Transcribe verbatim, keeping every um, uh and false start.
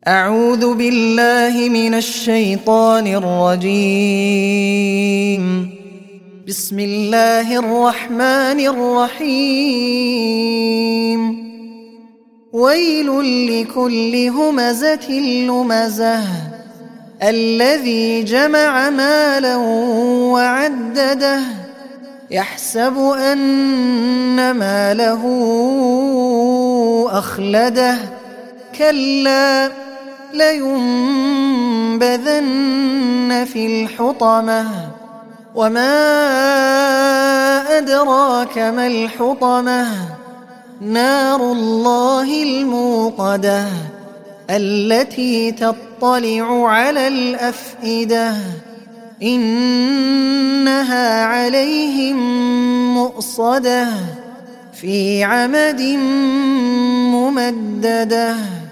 أعوذ بالله من الشيطان الرجيم. بسم الله الرحمن الرحيم. ويل لكل همزة لمزة الذي جمع مالا وعدده يحسب أن ماله أخلده كلا لينبذن في الحطمة وما أدراك ما الحطمة نار الله الموقدة التي تطلع على الأفئدة إنها عليهم مؤصدة في عمد ممددة.